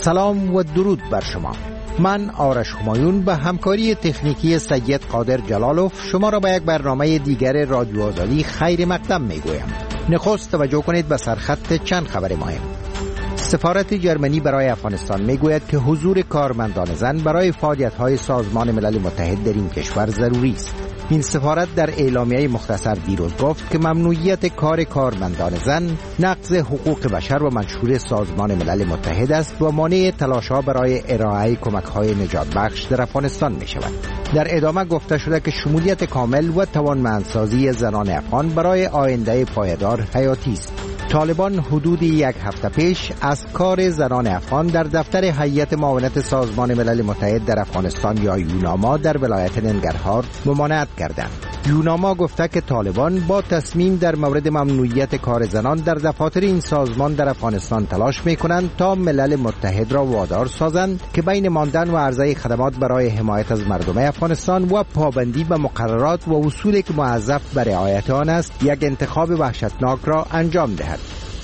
سلام و درود بر شما. من آرش همایون به همکاری تکنیکی سید قادر جلالوف شما را به یک برنامه دیگر رادیو آزادی خیر مقدم می گویم. نخست توجه کنید به سرخط چند خبر مهم. سفارت جرمنی برای افغانستان می گوید که حضور کارمندان زن برای فعالیت‌های سازمان ملل متحد در این کشور ضروری است. این سفارت در اعلامیه مختصر دیروز گفت که ممنوعیت کار کارمندان زن نقض حقوق بشر و منشور سازمان ملل متحد است و مانع تلاش‌ها برای ارائه کمک‌های نجات بخش در افغانستان می شود. در ادامه گفته شده که شمولیت کامل و توانمندسازی زنان افغان برای آینده پایدار حیاتی است. طالبان حدود یک هفته پیش از کار زنان افغان در دفتر هیئت معاونت سازمان ملل متحد در افغانستان یا یوناما در ولایت ننگرهار ممانعت کردند. یوناما گفته که طالبان با تصمیم در مورد ممنوعیت کار زنان در دفاتر این سازمان در افغانستان تلاش می‌کنند تا ملل متحد را وادار سازند که بین ماندن و عرضه خدمات برای حمایت از مردم افغانستان و پابندی به مقررات و اصولی که موظف بر رعایت آن است یک انتخاب وحشتناک را انجام دهد.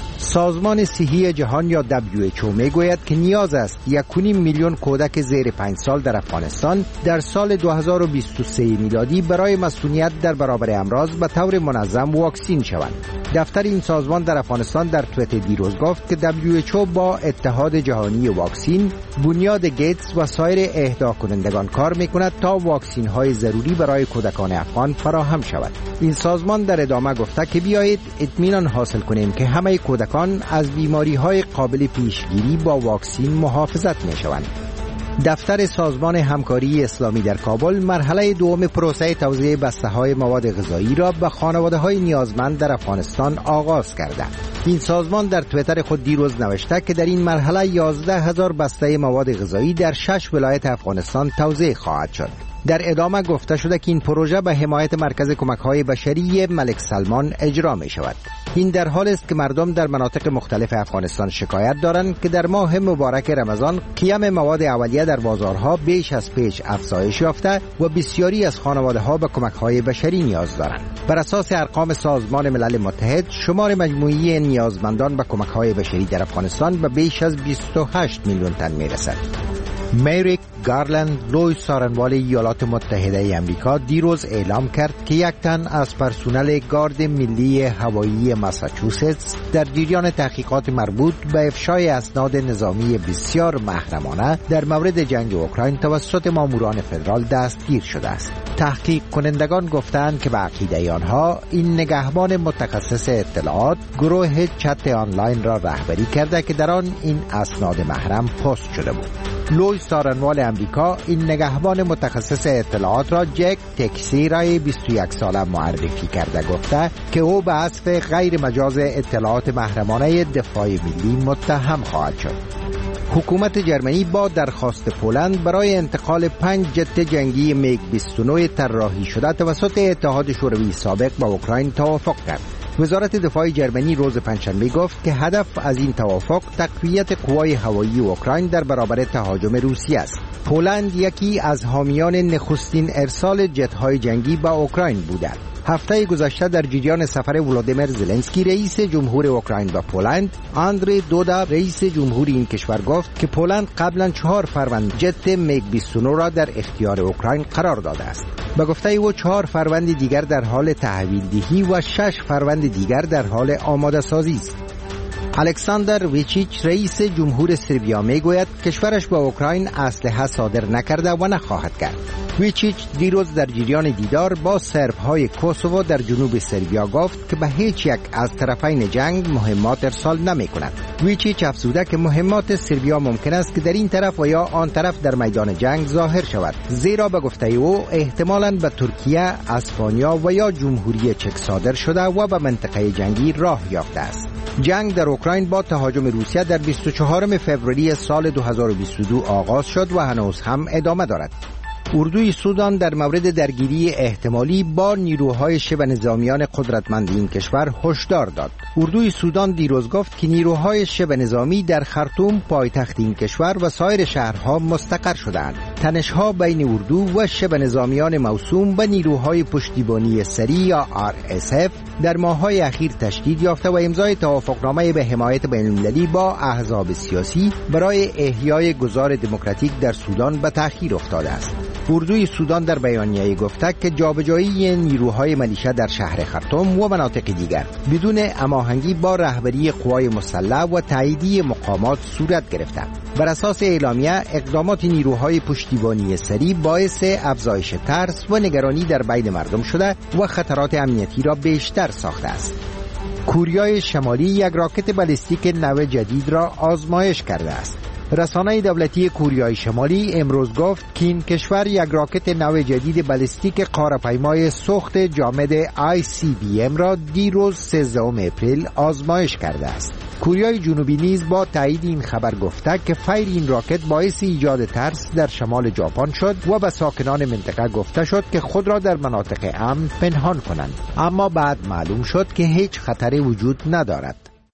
سازمان صحی جهان یا WHO میگوید که نیاز است 1.5 میلیون کودک زیر 5 سال در افغانستان در سال 2023 میلادی برای مسئولیت در برابر امراض به طور منظم واکسین شوند. دفتر این سازمان در افغانستان در توییت دیروز گفت که WHO با اتحاد جهانی واکسین، بنیاد گیتس و سایر اهدا کنندگان کار میکند تا واکسین های ضروری برای کودکان افغان فراهم شود. این سازمان در ادامه گفته که بیایید اطمینان حاصل کنیم که همه کودکان از بیماری‌های قابل پیشگیری با واکسین محافظت می‌شوند. دفتر سازمان همکاری اسلامی در کابل مرحله دوم پروسه توزیع بسته‌های مواد غذایی را به خانواده‌های نیازمند در افغانستان آغاز کرده. این سازمان در توییتر خود دیروز نوشته که در این مرحله 11,000 بسته مواد غذایی در 6 ولایت افغانستان توزیع خواهد شد. در ادامه گفته شده که این پروژه به حمایت مرکز کمک‌های بشری ملک سلمان اجرا می شود. این در حال است که مردم در مناطق مختلف افغانستان شکایت دارند که در ماه مبارک رمضان قیام مواد اولیه در بازارها بیش از پیش افزایش یافته و بسیاری از خانواده‌ها به کمک‌های بشری نیاز دارند. بر اساس ارقام سازمان ملل متحد، شمار مجموعی نیازمندان به کمک‌های بشری در افغانستان به بیش از 28 میلیون تن می‌رسد. میریک گارلند، لوی سارنوال ایالات متحده امریکا دیروز اعلام کرد که یک تن از پرسنل گارد ملی هوایی ماساچوستس در جریان تحقیقات مربوط به افشای اسناد نظامی بسیار محرمانه در مورد جنگ اوکراین توسط ماموران فدرال دستگیر شده است. تحقیق کنندگان گفتند که به عقیده آنها این نگهبان متخصص اطلاعات گروه چت آنلاین را رهبری کرده که در آن این اسناد محرم پست شده بود. لوی سارنوال امریکا این نگهبان متخصص اطلاعات را جک تکسیرای 21 ساله معرفی کرده، گفته که او به حذف غیر مجاز اطلاعات محرمانه دفاع ملی متهم خواهد شد. حکومت جرمنی با درخواست پولند برای انتقال 5 جت جنگی میگ 29 طراحی شده توسط اتحاد شوروی سابق با اوکراین توافق کرد. وزارت دفاع جرمنی روز پنجشنبه گفت که هدف از این توافق تقویت قوای هوایی اوکراین در برابر تهاجم روسیه است. پولند یکی از حامیان نخستین ارسال جت‌های جنگی به اوکراین بوده. هفته گذشته در جریان سفر ولادیمیر زلنسکی رئیس جمهور اوکراین به پولند، آندری دودا رئیس جمهور این کشور گفت که پولند قبلا 4 فروند جت میگ 29 را در اختیار اوکراین قرار داده است. به گفته او 4 فروند دیگر در حال تحویل دهی و 6 فروند دیگر در حال آماده سازی است. الکساندر ویچیچ رئیس جمهور سربیا میگوید کشورش به اوکراین اسلحه صادر نکرده و نخواهد کرد. ویچیچ دیروز در جریان دیدار با سرب‌های کوسوو در جنوب سربیا گفت که به هیچ یک از طرفین جنگ مهمات ارسال نمی‌کند. ویچیچ افزوده که مهمات سربیا ممکن است که در این طرف و یا آن طرف در میدان جنگ ظاهر شود، زیرا به گفته او احتمالاً به ترکیه، اسپانیا و یا جمهوری چک صادر شده و به منطقه جنگی راه یافته است. جنگ در اوکراین با تهاجم روسیه در 24 فوریه سال 2022 آغاز شد و هنوز هم ادامه دارد. اردوی سودان در مورد درگیری احتمالی با نیروهای شبه نظامیان قدرتمند این کشور هشدار داد. اردوی سودان دیروز گفت که نیروهای شبه نظامی در خرطوم پایتخت این کشور و سایر شهرها مستقر شدند. تنش‌ها بین اردو و شبه نظامیان موسوم به نیروهای پشتیبانی سریع یا RSF در ماه‌های اخیر تشدید یافته و امضای توافقنامه به حمایت بین‌المللی با احزاب سیاسی برای احیای گذار دموکراتیک در سودان به تأخیر افتاده است. اردوی سودان در بیانیه گفته که جابجایی نیروهای ملیشه در شهر خرطوم و مناطق دیگر بدون هماهنگی با رهبری قوای مسلح و تاییدی مقامات صورت گرفته. بر اساس اعلامیه اقدامات نیروهای پشتیبانی سریع باعث افزایش ترس و نگرانی در بین مردم شده و خطرات امنیتی را بیشتر ساخته است. کوریای شمالی یک راکت بالستیک نو جدید را آزمایش کرده است. رسانه دولتی کوریای شمالی امروز گفت که این کشور یک راکت نو جدید بالستیک قاره‌پیمای سوخت جامد ICBM را دیروز 13 اپریل آزمایش کرده است. کره جنوبی نیز با تایید این خبر گفته که فیر این راکت باعث ایجاد ترس در شمال ژاپن شد و به ساکنان منطقه گفته شد که خود را در مناطق امن پنهان کنند، اما بعد معلوم شد که هیچ خطری وجود ندارد.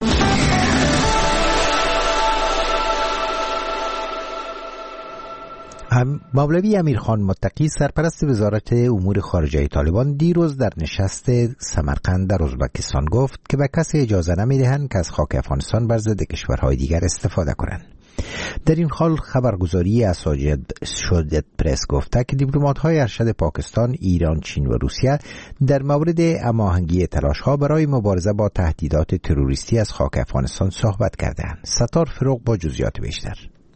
مولوی امیرخان متقی سرپرست وزارت امور خارجه طالبان دیروز در نشست سمرقند در ازبکستان گفت که به کسی اجازه نمیدهند که از خاک افغانستان بر ضد کشورهای دیگر استفاده کنند. در این حال خبرگزاری اسوشییتد پرس گفته که دیپلمات‌های ارشد پاکستان، ایران، چین و روسیه در مورد هماهنگی تلاش‌ها برای مبارزه با تهدیدات تروریستی از خاک افغانستان صحبت کردند. ستار فروغ با جزئیات بیشتر.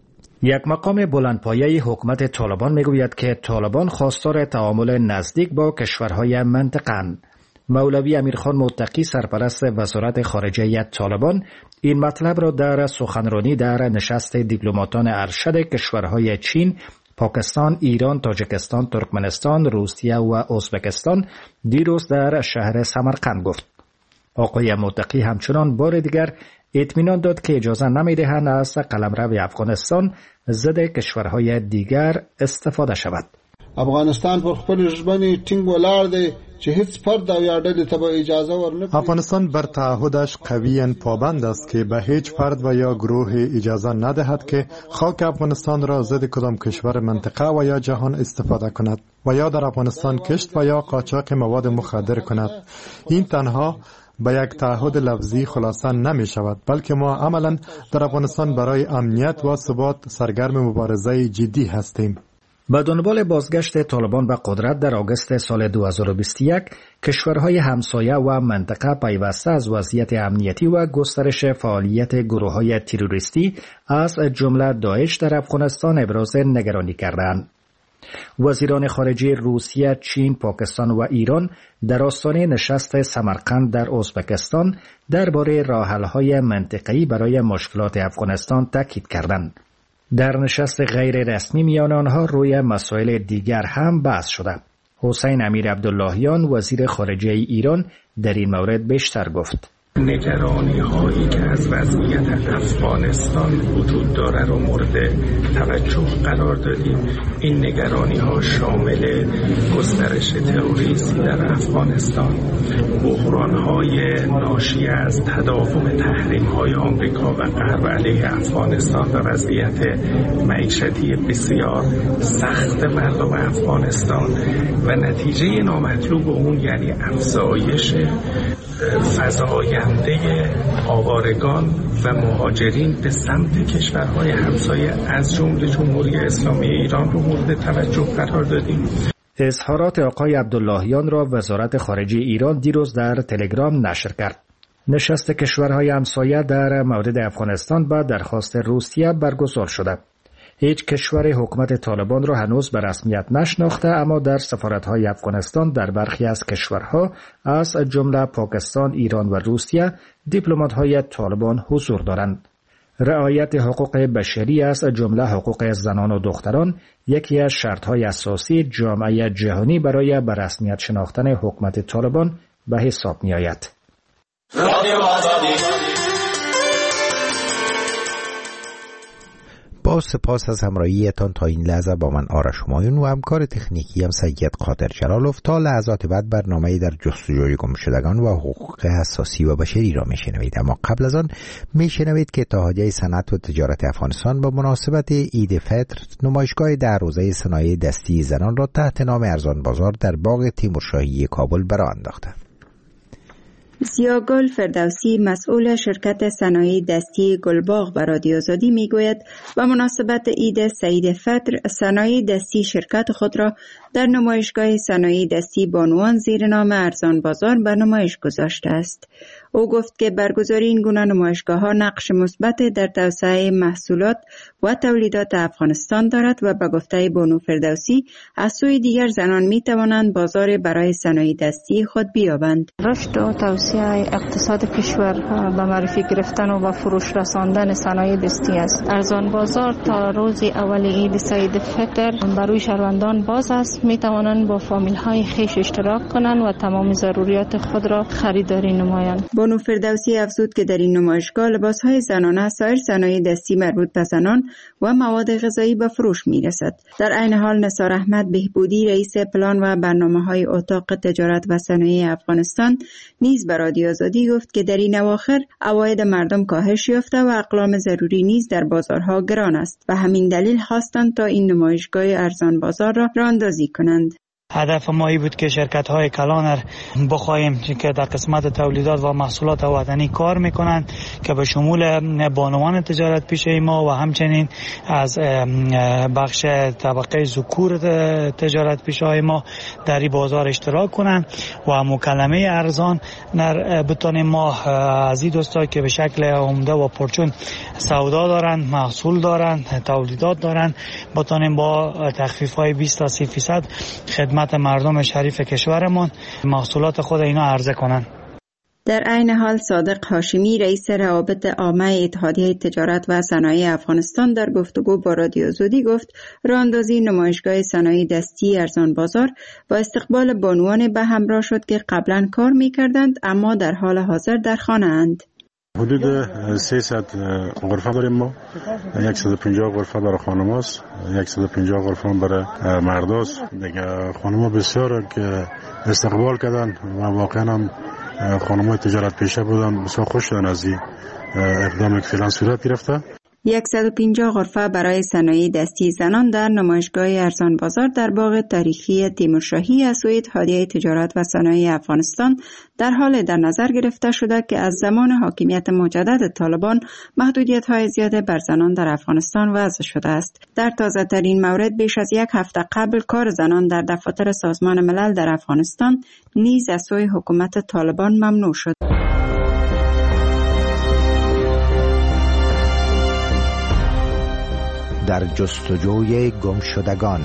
یک مقام بلندپایه حکومت طالبان میگوید که طالبان خواستار تعامل نزدیک با کشورهای منطقه‌اند. مولوی امیرخان متقی سرپرست وزارت خارجه طالبان این مطلب را در سخنرانی در نشست دیپلماتان ارشد کشورهای چین، پاکستان، ایران، تاجیکستان، ترکمنستان، روسیه و ازبکستان دیروز در شهر سمرقند گفت. آقای متقی همچنان بار دیگر اطمینان داد که اجازه نمی‌دهند از قلمرو افغانستان ضد کشورهای دیگر استفاده شود. افغانستان پر خپل ژمنې ټینګ ولاړ دی چې هیڅ فرد او یا ډلې ته به اجازه ورنکړي. افغانستان بر تعهدش قویاً پابند است که به هیچ فرد و یا گروه اجازه ندهد که خاک افغانستان را ضد کدام کشور منطقه و یا جهان استفاده کند و یا در افغانستان کشت و یا قاچاق مواد مخدر کند. این تنها به یک تعهد لفظی خلاصه نمی شود، بلکه ما عملاً در افغانستان برای امنیت و ثبات سرگرم مبارزه جدی هستیم. به دنبال بازگشت طالبان به قدرت در آگوست سال 2021 کشورهای همسایه و منطقه پیوسته از وضعیت امنیتی و گسترش فعالیت گروه‌های تروریستی از جمله داعش در افغانستان ابراز نگرانی کردند. وزیران خارجه روسیه، چین، پاکستان و ایران در آستانه نشست سمرقند در ازبکستان درباره راه‌حل‌های منطقه‌ای برای مشکلات افغانستان تاکید کردند. در نشست غیر رسمی میان آنها روی مسائل دیگر هم بحث شده. حسین امیر عبداللهیان وزیر خارجه ایران در این مورد بیشتر گفت. نگرانی هایی که از وضعیت افغانستان وجود داره رو مورد توجه قرار دادیم. این نگرانی ها شامل گسترش تروریسم در افغانستان، بحران های ناشی از تداوم تحریم های آمریکا و غرب علیه افغانستان و وضعیت معیشتی بسیار سخت مردم افغانستان و نتیجه نامطلوب اون یعنی افزایش فزاینده آوارگان و مهاجرین به سمت کشورهای همسایه از جمله جمهوری اسلامی ایران رو مورد توجه قرار دادیم. اظهارات آقای عبداللهیان را وزارت خارجه ایران دیروز در تلگرام نشر کرد. نشست کشورهای همسایه در مورد افغانستان با درخواست روسیه برگزار شده. هیچ کشور حکومت طالبان را هنوز به رسمیت نشناخته، اما در سفارت‌های افغانستان در برخی از کشورها از جمله پاکستان، ایران و روسیه دیپلمات‌های طالبان حضور دارند. رعایت حقوق بشری از جمله حقوق زنان و دختران یکی از شرط‌های اساسی جامعه جهانی برای به رسمیت شناختن حکومت طالبان به حساب می‌آید. با سپاس از همراهیتان تا این لحظه با من آرش همایون و همکار تکنیکی هم سید قادر جلالوف. تا لحظات بعد برنامه در جستجوی گمشدگان و حقوق اساسی و بشری را میشنوید، اما قبل از آن میشنوید که اتحادیه صنعت و تجارت افغانستان با مناسبت عید فطر نمایشگاه 10 روزه صنایع دستی زنان را تحت نام ارزان بازار در باغ تیمورشاهی کابل برآ انداخته. زیاگل فردوسی مسئول شرکت صنایع دستی گلباغ به رادیو آزادی میگوید به مناسبت عید سعید فطر صنایع دستی شرکت خود را در نمایشگاه صنایع دستی بانوان زیر نام ارزان بازار به نمایش گذاشته است. او گفت که برگزاری این گونه نمایشگاه‌ها نقش مثبت در توسعه محصولات و تولیدات افغانستان دارد و به گفته بانو فردوسی از سوی دیگر زنان می‌توانند بازار برای صنایع دستی خود بیابند. رشد و توسعه اقتصاد کشور به معرفی گرفتن و به فروش رساندن صنایع دستی است. ارزان بازار تا روز اول عید سعید فطر برای شهروندان باز است. می‌توانند با فامیل‌های خویش اشتراک کنند و تمام ضروریات خود را خریداری نمایند. بانو فردوسی افزود که در این نمایشگاه لباس‌های زنانه، سایر صنایع دستی مربوط به زنان و مواد غذایی به فروش می‌رسد. در عین حال نثار احمد بهبودی رئیس پلان و برنامه‌های اتاق تجارت و صنایع افغانستان نیز به رادیو آزادی گفت که در این اواخر عواید مردم کاهش یافته و اقلام ضروری نیز در بازارها گران است و همین دلیل خواستند تا این نمایشگاه ارزان بازار را راه‌اندازی کنند. هدف ما ای بود که شرکت‌های کلان بخواهیم که در قسمت تولیدات و محصولات وطنی کار میکنند که به شمول بانوان تجارت پیشه ما و همچنین از بخش طبقه ذکور تجارت پیشه های ما در این بازار اشتراک کنند و مکالمه ارزان بتانیم ما از این دوستا که به شکل عمده و پرچون سودا دارند، محصول دارند، تولیدات دارند، بتانیم با تخفیف‌های 20 تا 30% خدمت مردم شریف کشورمان محصولات خود اینا عرضه کنند. در عین حال صادق هاشمی رئیس روابط عامه اتحادیه تجارت و صنایع افغانستان در گفتگو با رادیو آزادی گفت راه‌اندازی نمایشگاه صنایع دستی ارزان بازار با استقبال بانوان به همراه شد که قبلا کار می‌کردند اما در حال حاضر در خانه اند. حدود 300 غرفه داریم ما، 150 غرفه برای خانماست، 150 غرفه برای مرداست. دیگه خانم‌ها بسیار که استقبال کردن و واقعا هم خانم‌های تجارت پیشه بودن، بسیار خوش شدن از این اقدامی که فعلا صورت گرفته. 150 غرفه برای صنایع دستی زنان در نمایشگاه ارزان بازار در باغ تاریخی تیمورشاهی از سوی اتحادیه تجارت و صنایع افغانستان در حال در نظر گرفته شده که از زمان حاکمیت مجدد طالبان محدودیت‌های زیاده بر زنان در افغانستان وضع شده است. در تازه‌ترین مورد بیش از 1 هفته قبل کار زنان در دفاتر سازمان ملل در افغانستان نیز از سوی حکومت طالبان ممنوع شد. در جستجوی گمشدگان.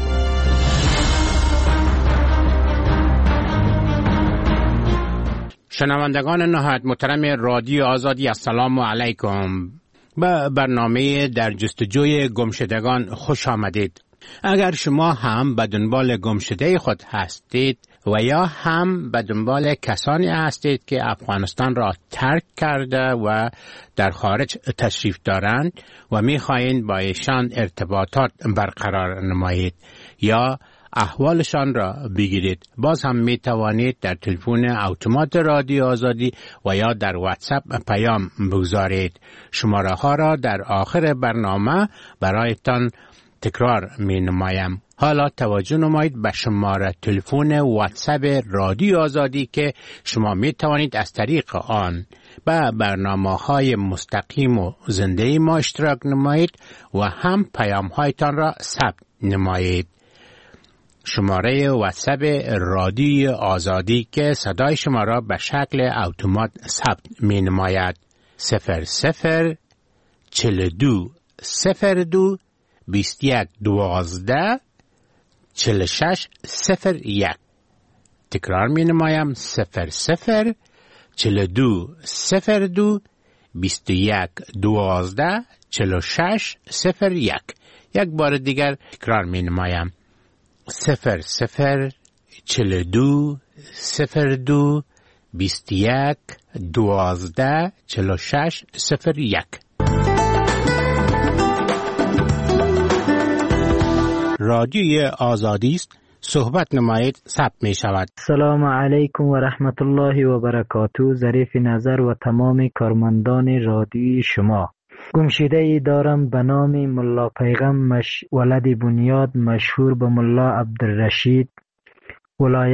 شنوندگان نهایت محترم رادیو آزادی، السلام علیکم. به برنامه در جستجوی گمشدگان خوش آمدید. اگر شما هم به دنبال گمشده خود هستید و یا هم به دنبال کسانی هستید که افغانستان را ترک کرده و در خارج تشریف دارند و می‌خواهید با ایشان ارتباطات برقرار نمایید یا احوالشان را بگیرید، باز هم می توانید در تلفن اتومات رادیو آزادی و یا در واتساپ پیام بگذارید. شماره ها را در آخر برنامه برایتان تکرار می نمایم. حالا توجه نمایید به شماره تلفن واتساپ رادیو آزادی که شما می توانید از طریق آن به برنامه‌های مستقیم و زنده ما اشتراک نمایید و هم پیام‌هایتان را ثبت نمایید. شماره واتساپ رادیو آزادی که صدای شما را به شکل اتومات ثبت می نماید 00 42 02 21 12 46 01. تکرار می نمایم 00 42 02 21 12 46 01. یک بار دیگر تکرار می نمایم 00 42 02 21 12 46 01. رادیوی آزادی است. صحبت نمایید ثبت می شود. سلام علیکم و رحمت الله و برکاته. ظریف نظر و تمام کارمندان رادیوی شما. گمشده ای دارم به نام ملا پیغم ولد بنیاد، مشهور به ملا عبدالرشید، ولایت